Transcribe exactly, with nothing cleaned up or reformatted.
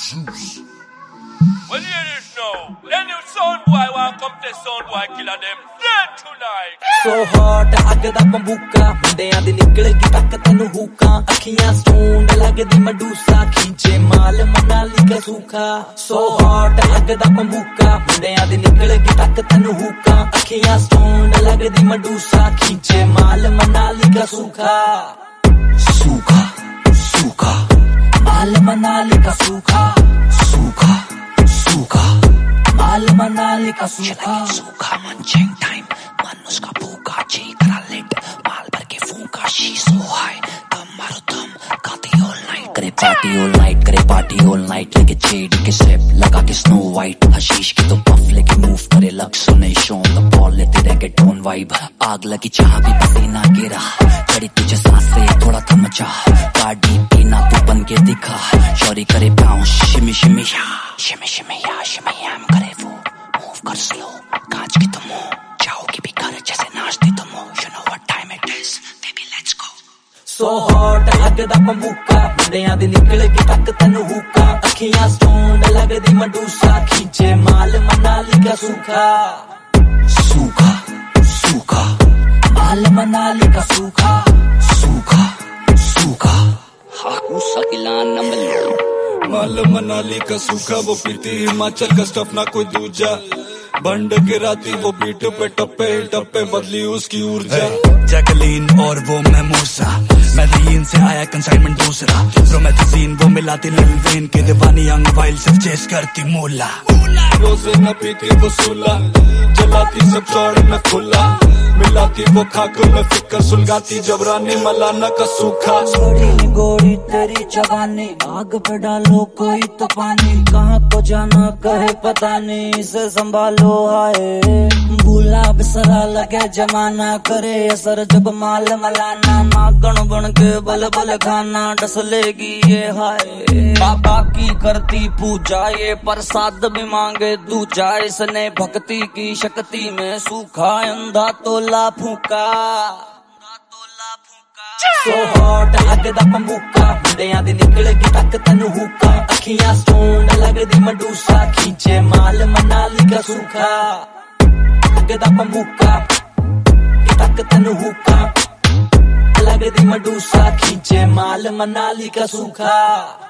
Zeus. Well, hear this now. Any sound boy want come to sound boy killer them dead tonight. So hot, ਅੱਗ ਦਾ ਬੰਬੂਕਾ ਮੁੰਡਿਆਂ ਦੀ ਨਿਕਲੇਗੀ ਤੱਕ ਤੈਨੂੰ ਹੂਕਾਂ ਅੱਖੀਆਂ stone ਲੱਗਦੀ ਮਡੂਸਾ ਖਿੰਚੇ ਮਾਲ ਮਨਾਲੀ ਦਾ ਸੂਖਾ So hot, ਅੱਗ ਦਾ ਬੰਬੂਕਾ ਮੁੰਡਿਆਂ ਦੀ ਨਿਕਲੇਗੀ ਤੱਕ ਤੈਨੂੰ ਹੂਕਾਂ ਅੱਖੀਆਂ ਸਟੋਨ ਲੱਗਦੀ ਮਡੂਸਾ ਖਿੰਚੇ ਮਾਲ ਮਨਾਲੀ ਦਾ ਸੂਖਾ सूखा सूखा माल मनाली का सूखा सूखा सूखा माल मनाली का सूखा सूखा मंचिंग टाइम मन उसका भूखा ची करा लेट माल भर के फूका शी सो हाई दम मारो दम गाती ऑल नाइट करे पार्टी ऑल नाइट करे पार्टी ऑल नाइट लेके जेडी के सेप लगा के स्नो वाइट हशीश की तो पफ लेके मूव करे लग सुने शोन द बॉल लेते रह के टोन वाइब आग लगी चाह भी पसीना गिरा चढ़ी तुझे सांसे थोड़ा थम जा गाड़ी पीना तू बन के दिखा शौरी करे बाउंस शिमी शिमी या शिमी शिमी या शिमी याम करे वो मूव कर स्लो कांच की तुम हो जाओगी भी कर जैसे नाचती तुम हो you know what time it is baby let's go so hot ਅੱਗ ਦਾ ਬੰਬੂਕਾ ਮੁੰਡਿਆਂ ਦੀ ਨਿਕਲੇਗੀ ਤੱਕ ਤੈਨੂੰ ਹੂਕਾਂ ਅੱਖੀਆਂ ਸਟੋਨ ਲੱਗਦੀ ਮਡੂਸਾ ਖਿੰਚੇ ਮਾਲ ਮਨਾਲੀ ਦਾ ਸੂਖਾ सूखा सूखा माल मनाली का सूखा सूखा सूखा हाकूसा किलान नंबर माल मनाली का सूखा वो पीती हिमाचल का स्टफ ना कोई दूजा बंड गिराती वो पीठ पे टप्पे टप्पे बदली उसकी ऊर्जा जैकलीन और वो मैं मूसा मैदीन से आया कंसाइनमेंट दूसरा प्रोमेथाजीन वो मिलाती लिल वेन के दीवानी अंग वाइल सिर्फ चेस करती मूला रोजे न पीती वो सूला जलाती सब चौड़ में खुला मिलाती वो खाक में फिक्र सुलगाती जबरानी मलाना का सूखा गोरी गोरी तेरी जवानी आग पे डालो कोई तो पानी कहाँ को जाना कहे पता नहीं इसे संभालो हाय भूला बिसरा लगे जमाना करे असर जब माल मलाना नागण बन के बल बल खाना डस लेगी ये हाय बाबा की करती पूजा ये प्रसाद भी मांगे दूजा इसने भक्ति की शक्ति में सूखा अंधा तोला फूका So hot, ਅੱਗ ਦਾ ਬੰਬੂਕਾ ਮੁੰਡਿਆਂ ਦੀ ਨਿਕਲੇਗੀ ਤੱਕ ਤੈਨੂੰ ਹੂਕਾਂ ਅੱਖੀਆਂ ਸਟੋਨ ਲੱਗਦੀ ਮਡੂਸਾ ਖਿੰਚੇ ਮਾਲ ਮਨਾਲੀ ਦਾ ਸੂਖਾ ਅੱਗ ਦਾ ਬੰਬੂਕਾ ਤੱਕ ਤੈਨੂੰ ਹੂਕਾਂ ਲੱਗਦੀ ਮਡੂਸਾ ਖਿੰਚੇ ਮਾਲ ਮਨਾਲੀ ਦਾ ਸੂਖਾ